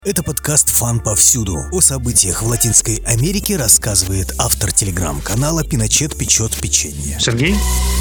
Это подкаст «Фан повсюду». О событиях в Латинской Америке рассказывает автор телеграм-канала «Пиночет печет печенье». Сергей.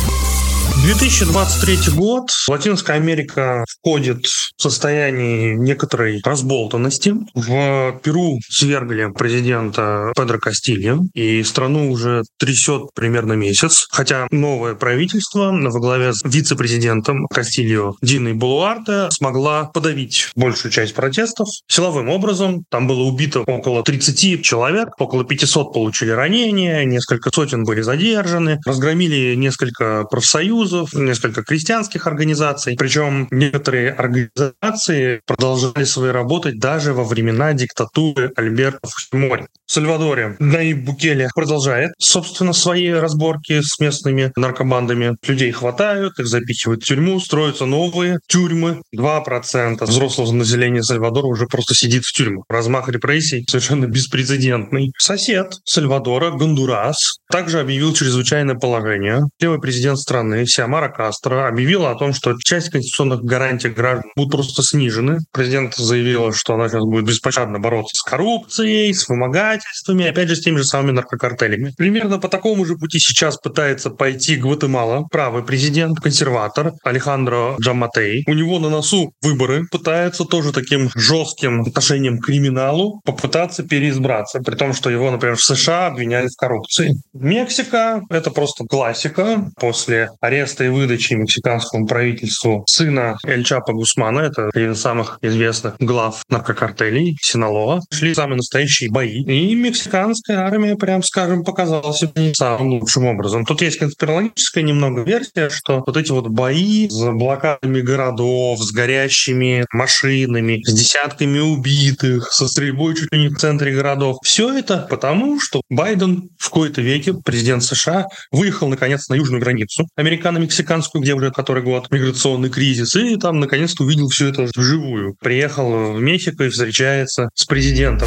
2023 год. Латинская Америка входит в состояние некоторой разболтанности. В Перу свергли президента Педро Кастильо, и страну уже трясет примерно месяц. Хотя новое правительство во главе с вице-президентом Кастильо Диной Болуарте смогла подавить большую часть протестов силовым образом. Там было убито около 30 человек, около 500 получили ранения, несколько сотен были задержаны, разгромили несколько профсоюзов, несколько крестьянских организаций. Причем некоторые организации продолжали свои работы даже во времена диктатуры Альберто Фujimori. В Сальвадоре Наиб Букеле продолжает, собственно, свои разборки с местными наркобандами. Людей хватают, их запихивают в тюрьму, строятся новые тюрьмы. 2% взрослого населения Сальвадора уже просто сидит в тюрьму. Размах репрессий совершенно беспрецедентный. Сосед Сальвадора, Гондурас, также объявил чрезвычайное положение. Левый президент страны Сиомара Кастро объявила о том, что часть конституционных гарантий граждан будут просто снижены. Президент заявила, что она сейчас будет беспощадно бороться с коррупцией, с вымогательствами, опять же, с теми же самыми наркокартелями. Примерно по такому же пути сейчас пытается пойти Гватемала. Правый президент, консерватор Алехандро Джаматей. У него на носу выборы. Пытается тоже таким жестким отношением к криминалу попытаться переизбраться, при том, что его, например, в США обвиняли в коррупции. Мексика — это просто классика. После ареста и выдачи мексиканскому правительству сына Эль Чапо Гусмана, это один из самых известных глав наркокартелей, Синалоа, шли самые настоящие бои. И мексиканская армия, прям скажем, показала себя не самым лучшим образом. Тут есть конспирологическая немного версия, что вот эти вот бои с блокадами городов, с горящими машинами, с десятками убитых, со стрельбой чуть ли не в центре городов, все это потому, что Байден в кои-то веке, президент США, выехал наконец на южную границу американо-мексиканскую, где уже который год миграционный кризис, и там наконец-то увидел все это вживую. Приехал в Мехико и встречается с президентом.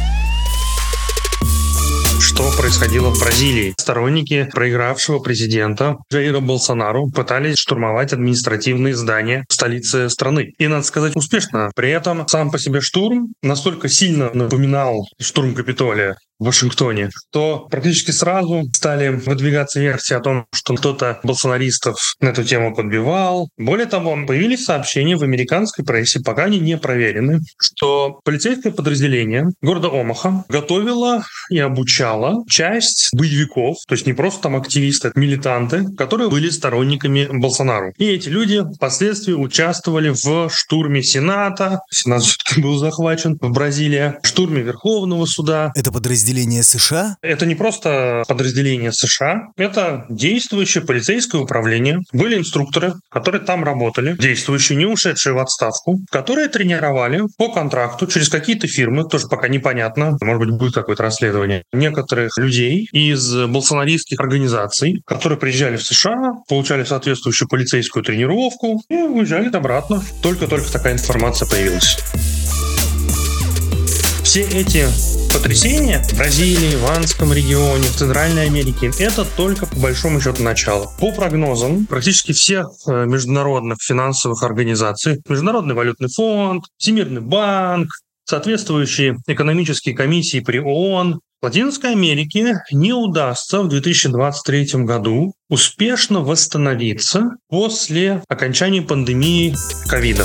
Что происходило в Бразилии? Сторонники проигравшего президента Джаира Болсонару пытались штурмовать административные здания в столице страны. И, надо сказать, успешно. При этом сам по себе штурм настолько сильно напоминал штурм Капитолия в Вашингтоне, что практически сразу стали выдвигаться версии о том, что кто-то болсонаристов на эту тему подбивал. Более того, появились сообщения в американской прессе, пока они не проверены, что полицейское подразделение города Омаха готовило и обучало часть боевиков, то есть не просто там активисты, милитанты, которые были сторонниками Болсонару. И эти люди впоследствии участвовали в штурме Сената. Сенат все-таки был захвачен в Бразилии, в штурме Верховного суда. Это подразделение США? Это не просто подразделение США, это действующее полицейское управление. Были инструкторы, которые там работали, действующие, не ушедшие в отставку, которые тренировали по контракту через какие-то фирмы, тоже пока непонятно, может быть, будет какое-то расследование, некоторых людей из болсонаристских организаций, которые приезжали в США, получали соответствующую полицейскую тренировку и уезжали обратно. Только-только такая информация появилась. Все эти потрясения в Бразилии, в Андском регионе, в Центральной Америке — это только по большому счету начало. По прогнозам практически всех международных финансовых организаций, Международный валютный фонд, Всемирный банк, соответствующие экономические комиссии при ООН, Латинской Америке не удастся в 2023 году успешно восстановиться после окончания пандемии ковида.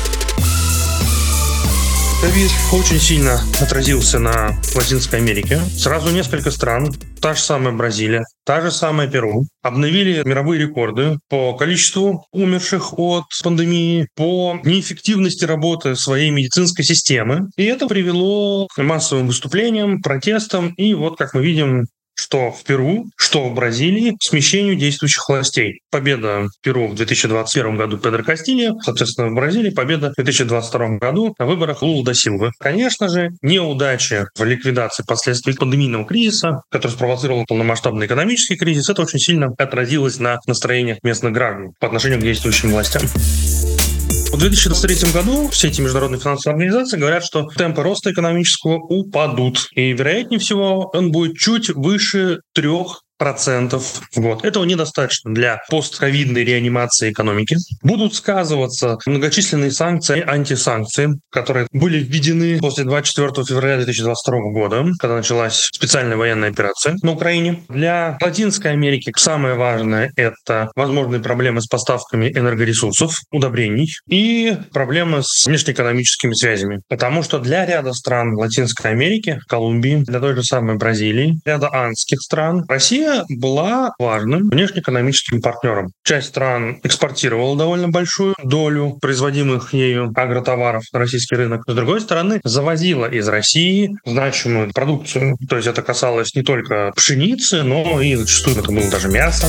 Ковид очень сильно отразился на Латинской Америке. Сразу несколько стран, та же самая Бразилия, та же самая Перу, обновили мировые рекорды по количеству умерших от пандемии, по неэффективности работы своей медицинской системы. И это привело к массовым выступлениям, протестам. И вот, как мы видим, что в Перу, что в Бразилии, смещению действующих властей. Победа в Перу в 2021 году Педро Кастильо, соответственно, в Бразилии победа в 2022 году на выборах Лулы да Силвы. Конечно же, неудача в ликвидации последствий пандемийного кризиса, который спровоцировал полномасштабный экономический кризис, это очень сильно отразилось на настроениях местных граждан по отношению к действующим властям. В 2023 году все эти международные финансовые организации говорят, что темпы роста экономического упадут. И, вероятнее всего, он будет чуть выше 3 в год. Этого недостаточно для постковидной реанимации экономики. Будут сказываться многочисленные санкции и антисанкции, которые были введены после 24 февраля 2022 года, когда началась специальная военная операция на Украине. Для Латинской Америки самое важное — это возможные проблемы с поставками энергоресурсов, удобрений и проблемы с внешнеэкономическими связями. Потому что для ряда стран Латинской Америки, Колумбии, для той же самой Бразилии, ряда андских стран, Россия была важным внешнеэкономическим партнером. Часть стран экспортировала довольно большую долю производимых ею агротоваров на российский рынок. С другой стороны, завозила из России значимую продукцию. То есть это касалось не только пшеницы, но и зачастую это было даже мясо.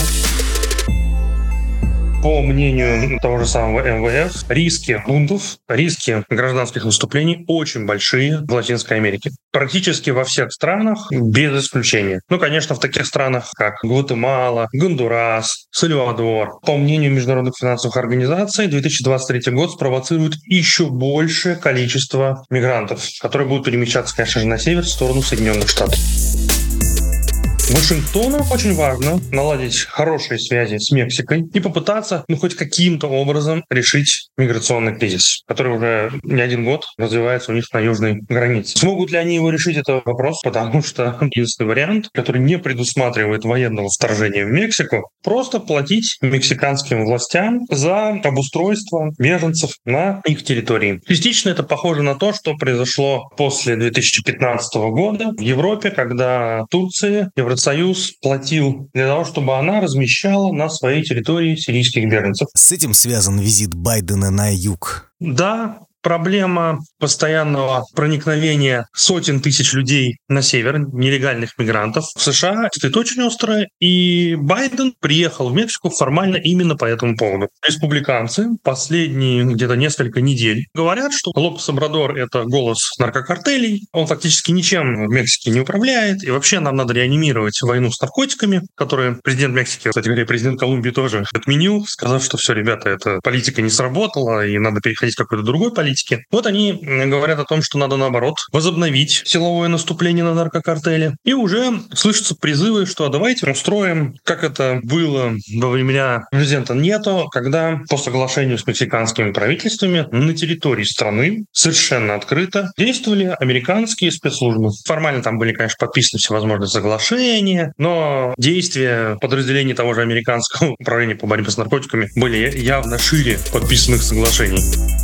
По мнению того же самого МВФ, риски бунтов, риски гражданских выступлений очень большие в Латинской Америке. Практически во всех странах, без исключения. Конечно, в таких странах, как Гватемала, Гондурас, Сальвадор. По мнению международных финансовых организаций, 2023 год спровоцирует еще большее количество мигрантов, которые будут перемещаться, конечно же, на север, в сторону Соединенных Штатов. Вашингтону очень важно наладить хорошие связи с Мексикой и попытаться, хоть каким-то образом решить миграционный кризис, который уже не один год развивается у них на южной границе. Смогут ли они его решить, это вопрос, потому что единственный вариант, который не предусматривает военного вторжения в Мексику, просто платить мексиканским властям за обустройство беженцев на их территории. Частично это похоже на то, что произошло после 2015 года в Европе, когда Турция, Евросоюз платил для того, чтобы она размещала на своей территории сирийских беженцев. С этим связан визит Байдена на юг? Да. Проблема постоянного проникновения сотен тысяч людей на север, нелегальных мигрантов, в США стоит очень острая, и Байден приехал в Мексику формально именно по этому поводу. Республиканцы последние где-то несколько недель говорят, что Лопес Обрадор — это голос наркокартелей, он фактически ничем в Мексике не управляет, и вообще нам надо реанимировать войну с наркотиками, которую президент Мексики, кстати говоря, президент Колумбии тоже отменил, сказав, что все, ребята, эта политика не сработала, и надо переходить к какой-то другой политике. Вот они говорят о том, что надо, наоборот, возобновить силовое наступление на наркокартели. И уже слышатся призывы, что давайте устроим, как это было во времена президента Ньето, когда по соглашению с мексиканскими правительствами на территории страны совершенно открыто действовали американские спецслужбы. Формально там были, конечно, подписаны всевозможные соглашения, но действия подразделений того же американского управления по борьбе с наркотиками были явно шире подписанных соглашений.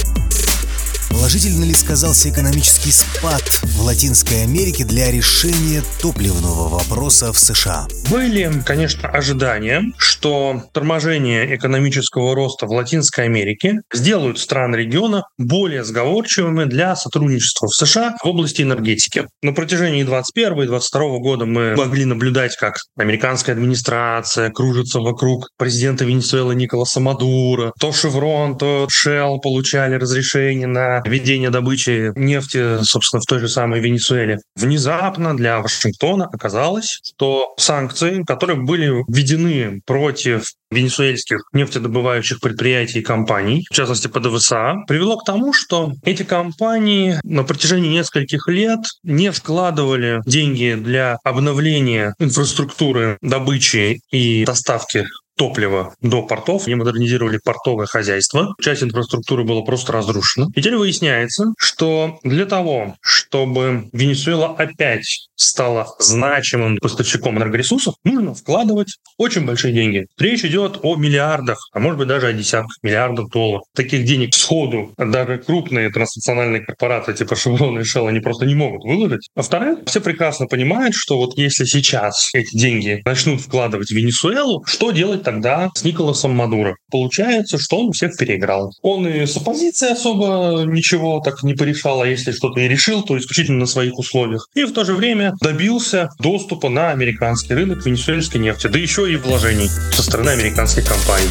Положительно ли сказался экономический спад в Латинской Америке для решения топливного вопроса в США? Были, конечно, ожидания, что торможение экономического роста в Латинской Америке сделают страны региона более сговорчивыми для сотрудничества в США в области энергетики. На протяжении 2021 и 2022 года мы могли наблюдать, как американская администрация кружится вокруг президента Венесуэлы Николаса Мадуро. То Chevron, то Shell получали разрешение на ведение добычи нефти, собственно, в той же самой Венесуэле. Внезапно для Вашингтона оказалось, что санкции, которые были введены против венесуэльских нефтедобывающих предприятий и компаний, в частности ПДВСА, привело к тому, что эти компании на протяжении нескольких лет не вкладывали деньги для обновления инфраструктуры добычи и доставки топлива до портов, не модернизировали портовое хозяйство. Часть инфраструктуры была просто разрушена. И теперь выясняется, что для того, чтобы Венесуэла опять стала значимым поставщиком энергоресурсов, нужно вкладывать очень большие деньги. Речь идет о миллиардах, а может быть даже о десятках миллиардов долларов. Таких денег сходу даже крупные транснациональные корпорации типа Chevron и Shell они просто не могут выложить. Во-вторых, все прекрасно понимают, что вот если сейчас эти деньги начнут вкладывать в Венесуэлу, что делать тогда с Николасом Мадуро? Получается, что он всех переиграл. Он и с оппозицией особо ничего так не порешал, а если что-то и решил, то исключительно на своих условиях. И в то же время добился доступа на американский рынок венесуэльской нефти, да еще и вложений со стороны американских компаний.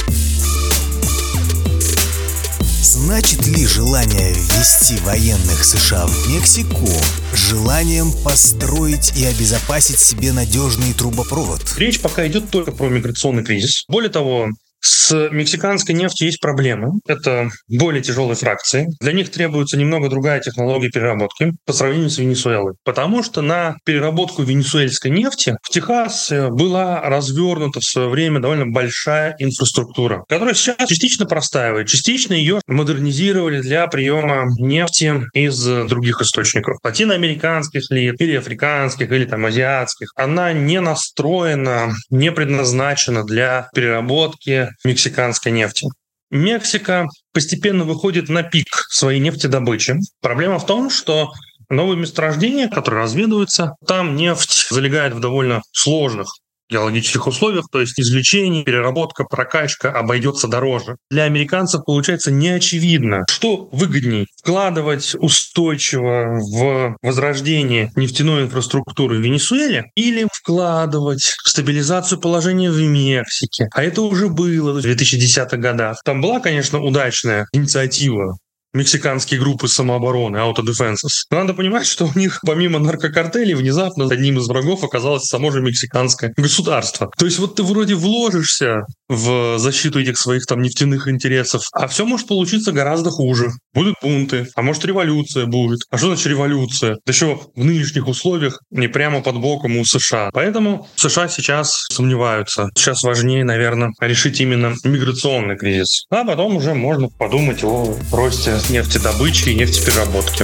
Значит ли желание ввести военных США в Мексику желанием построить и обезопасить себе надежный трубопровод? Речь пока идет только про миграционный кризис. Более того, С мексиканской нефтью есть проблемы. Это более тяжелые фракции. Для них требуется немного другая технология переработки по сравнению с Венесуэлой. Потому что на переработку венесуэльской нефти в Техасе была развернута в свое время довольно большая инфраструктура, которая сейчас частично простаивает, частично ее модернизировали для приема нефти из других источников. Латиноамериканских или африканских, или азиатских. Она не настроена, не предназначена для переработки мексиканской нефти. Мексика постепенно выходит на пик своей нефтедобычи. Проблема в том, что новые месторождения, которые разведываются, там нефть залегает в довольно сложных геологических условиях, то есть извлечение, переработка, прокачка обойдется дороже. Для американцев получается неочевидно, что выгоднее вкладывать устойчиво в возрождение нефтяной инфраструктуры в Венесуэле или вкладывать в стабилизацию положения в Мексике. А это уже было в 2010-х годах. Там была, конечно, удачная инициатива мексиканские группы самообороны, Auto Defenses. Но надо понимать, что у них помимо наркокартелей внезапно одним из врагов оказалось само же мексиканское государство. То есть вот ты вроде вложишься в защиту этих своих нефтяных интересов, а все может получиться гораздо хуже. Будут бунты, а может революция будет. А что значит революция? Да еще в нынешних условиях не прямо под боком у США. Поэтому США сейчас сомневаются. Сейчас важнее, наверное, решить именно миграционный кризис. А потом уже можно подумать о росте нефтедобычи и нефтепереработки.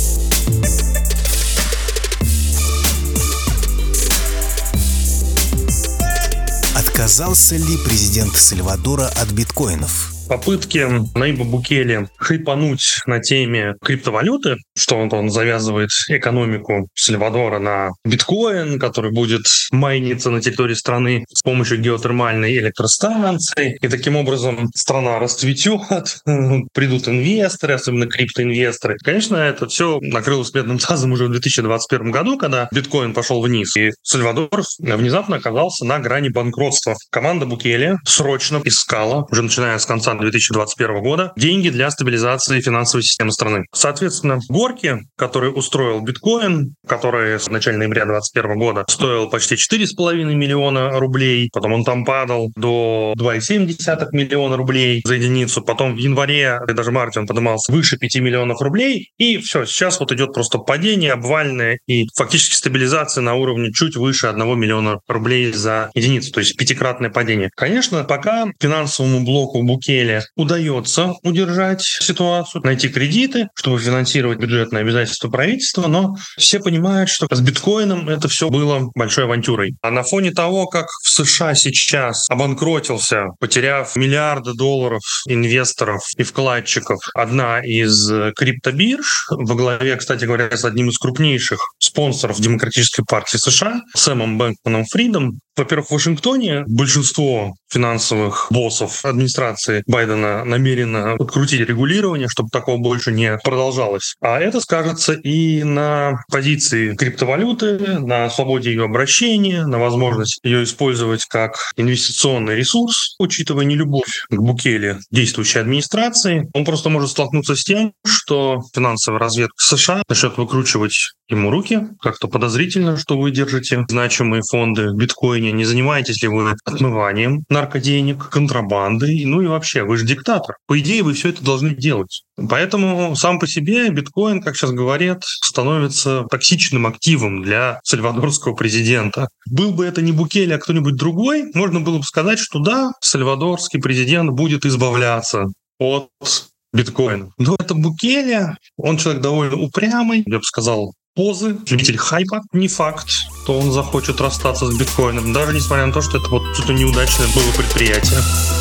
Отказался ли президент Сальвадора от биткоинов? Попытки Наиба Букеле хайпануть на теме криптовалюты, что он завязывает экономику Сальвадора на биткоин, который будет майниться на территории страны с помощью геотермальной электростанции, и таким образом страна расцветет, придут инвесторы, особенно криптоинвесторы. Конечно, это все накрылось медным тазом уже в 2021 году, когда биткоин пошел вниз, и Сальвадор внезапно оказался на грани банкротства. Команда Букеле срочно искала, уже начиная с конца 2021 года, деньги для стабилизации финансовой системы страны. Соответственно, горки, которые устроил биткоин, который в начале ноября 2021 года стоил почти 4,5 миллиона рублей, потом он там падал до 2,7 миллиона рублей за единицу, потом в январе и даже марте он поднимался выше 5 миллионов рублей, и все, сейчас вот идет просто падение обвальное и фактически стабилизация на уровне чуть выше 1 миллиона рублей за единицу, то есть пятикратное падение. Конечно, пока финансовому блоку Букеле удается удержать ситуацию, найти кредиты, чтобы финансировать бюджетные обязательства правительства, но все понимают, что с биткоином это все было большой авантюрой. А на фоне того, как в США сейчас обанкротился, потеряв миллиарды долларов инвесторов и вкладчиков, одна из криптобирж, во главе, кстати говоря, с одним из крупнейших спонсоров Демократической партии США, Сэмом Бэнкманом-Фридом. Во-первых, в Вашингтоне большинство финансовых боссов администрации Байдена намерено открутить регулирование, чтобы такого больше не продолжалось. А это скажется и на позиции криптовалюты, на свободе ее обращения, на возможность ее использовать как инвестиционный ресурс, учитывая нелюбовь к Букеле действующей администрации. Он просто может столкнуться с тем, что финансовая разведка США начнет выкручивать ему руки. Как-то подозрительно, что вы держите значимые фонды в биткоине. Не занимаетесь ли вы отмыванием наркоденег, контрабандой? Ну и вообще, вы же диктатор. По идее, вы все это должны делать. Поэтому сам по себе биткоин, как сейчас говорят, становится токсичным активом для сальвадорского президента. Был бы это не Букеле, а кто-нибудь другой, можно было бы сказать, что да, сальвадорский президент будет избавляться от биткоина. Но это Букеле, он человек довольно упрямый, я бы сказал, позы, любитель хайпа. Не факт, что он захочет расстаться с биткоином, даже несмотря на то, что это вот что-то неудачное было предприятие.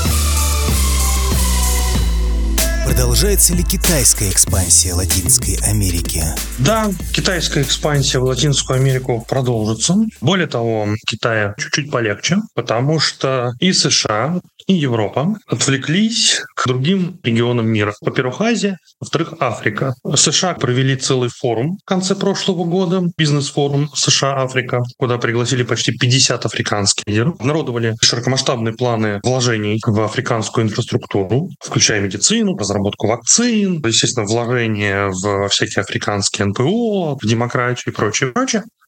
Продолжается ли китайская экспансия Латинской Америки? Да, китайская экспансия в Латинскую Америку продолжится. Более того, Китаю чуть-чуть полегче, потому что и США, и Европа отвлеклись к другим регионам мира. Во-первых, Азия, во-вторых, Африка. США провели целый форум в конце прошлого года, бизнес-форум США-Африка, куда пригласили почти 50 африканских лидеров. Обнародовали широкомасштабные планы вложений в африканскую инфраструктуру, включая медицину, разработку вакцин, естественно, вложения в всякие африканские НПО, в демократию и прочее, прочее.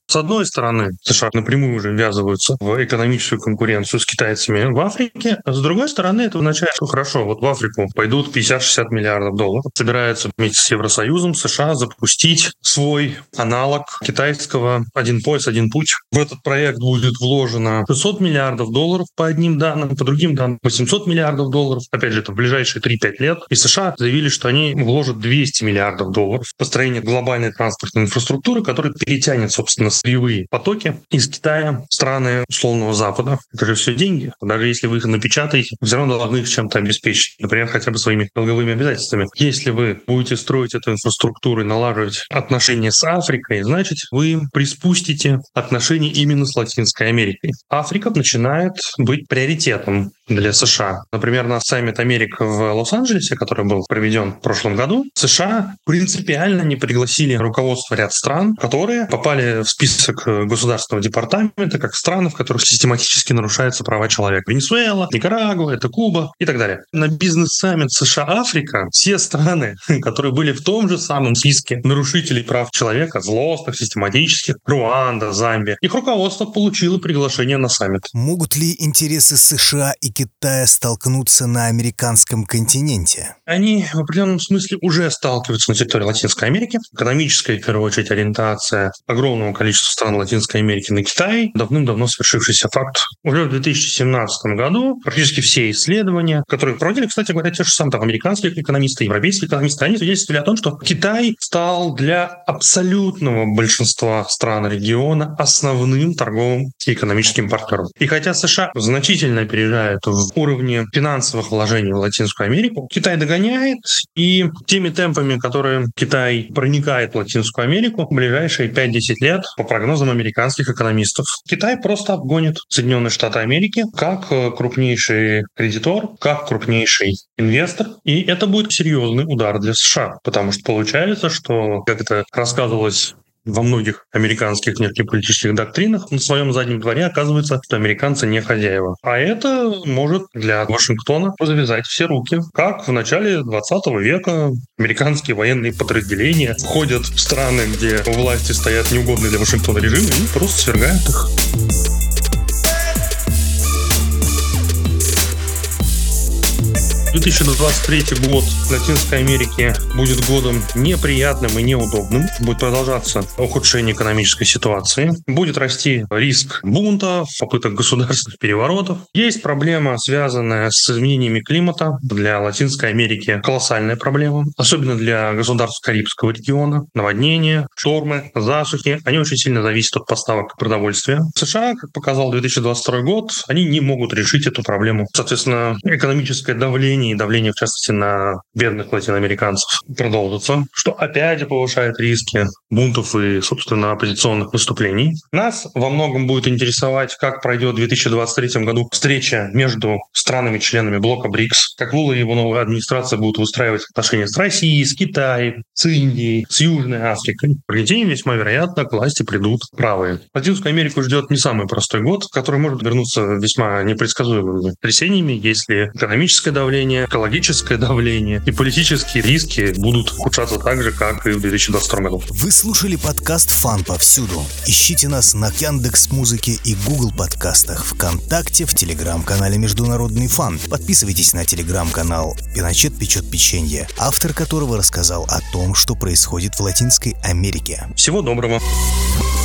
С одной стороны, США напрямую уже ввязываются в экономическую конкуренцию с китайцами в Африке, а с другой стороны, это означает, что хорошо, вот в Африку пойдут 50-60 миллиардов долларов. Собираются вместе с Евросоюзом США запустить свой аналог китайского «Один пояс, один путь». В этот проект будет вложено 600 миллиардов долларов по одним данным, по другим данным 800 миллиардов долларов. Опять же, это в ближайшие 3-5 лет. И США заявили, что они вложат 200 миллиардов долларов в построение глобальной транспортной инфраструктуры, которая перетянет, собственно, сырьевые потоки из Китая в страны условного Запада. Это же все деньги. Даже если вы их напечатаете, вы все равно должны их чем-то обеспечить. Например, хотя бы своими долговыми обязательствами. Если вы будете строить эту инфраструктуру и налаживать отношения с Африкой, значит, вы приспустите отношения именно с Латинской Америкой. Африка начинает быть приоритетом для США. Например, на саммит Америка в Лос-Анджелесе, который был проведен в прошлом году, США принципиально не пригласили руководство ряд стран, которые попали в список Государственного департамента как страны, в которых систематически нарушаются права человека. Венесуэла, Никарагуа, это Куба и так далее. На бизнес-саммит США-Африка все страны, которые были в том же самом списке нарушителей прав человека, злостных, систематических, Руанда, Замбия, их руководство получило приглашение на саммит. Могут ли интересы США и Китая столкнуться на американском континенте? Они в определенном смысле уже сталкиваются на территории Латинской Америки. Экономическая, в первую очередь, ориентация огромного количества стран Латинской Америки на Китай — давным-давно свершившийся факт. Уже в 2017 году практически все исследования, которые проводили, кстати говоря, те же самые американские экономисты, европейские экономисты, они свидетельствовали о том, что Китай стал для абсолютного большинства стран региона основным торговым и экономическим партнером. И хотя США значительно опережает в уровне финансовых вложений в Латинскую Америку, Китай догоняет, и теми темпами, которые Китай проникает в Латинскую Америку, в ближайшие 5-10 лет, по прогнозам американских экономистов, Китай просто обгонит Соединенные Штаты Америки как крупнейший кредитор, как крупнейший инвестор, и это будет серьезный удар для США, потому что получается, что, как это рассказывалось во многих американских внешнеполитических доктринах, на своем заднем дворе оказывается, что американцы не хозяева. А это может для Вашингтона завязать все руки. Как в начале 20 века американские военные подразделения входят в страны, где у власти стоят неугодные для Вашингтона режимы, и просто свергают их. — 2023 год в Латинской Америке будет годом неприятным и неудобным. Будет продолжаться ухудшение экономической ситуации. Будет расти риск бунтов, попыток государственных переворотов. Есть проблема, связанная с изменениями климата. Для Латинской Америки колоссальная проблема. Особенно для государств Карибского региона. Наводнения, штормы, засухи. Они очень сильно зависят от поставок продовольствия. США, как показал 2022 год, они не могут решить эту проблему. Соответственно, экономическое давление и давление, в частности, на бедных латиноамериканцев продолжится, что опять повышает риски бунтов и, собственно, оппозиционных выступлений. Нас во многом будет интересовать, как пройдет в 2023 году встреча между странами-членами блока БРИКС, как Лула и его новая администрация будут выстраивать отношения с Россией, с Китаем, с Индией, с Южной Африкой. В Аргентине весьма вероятно к власти придут правые. Латинскую Америку ждет не самый простой год, который может вернуться весьма непредсказуемыми потрясениями, если экономическое давление, экологическое давление и политические риски будут ухудшаться так же, как и в 2022 году. Вы слушали подкаст «Фан повсюду». Ищите нас на Яндекс.Музыке и Google подкастах, ВКонтакте, в телеграм-канале «Международный фан». Подписывайтесь на телеграм-канал «Пиночет печет печенье», автор которого рассказал о том, что происходит в Латинской Америке. Всего доброго.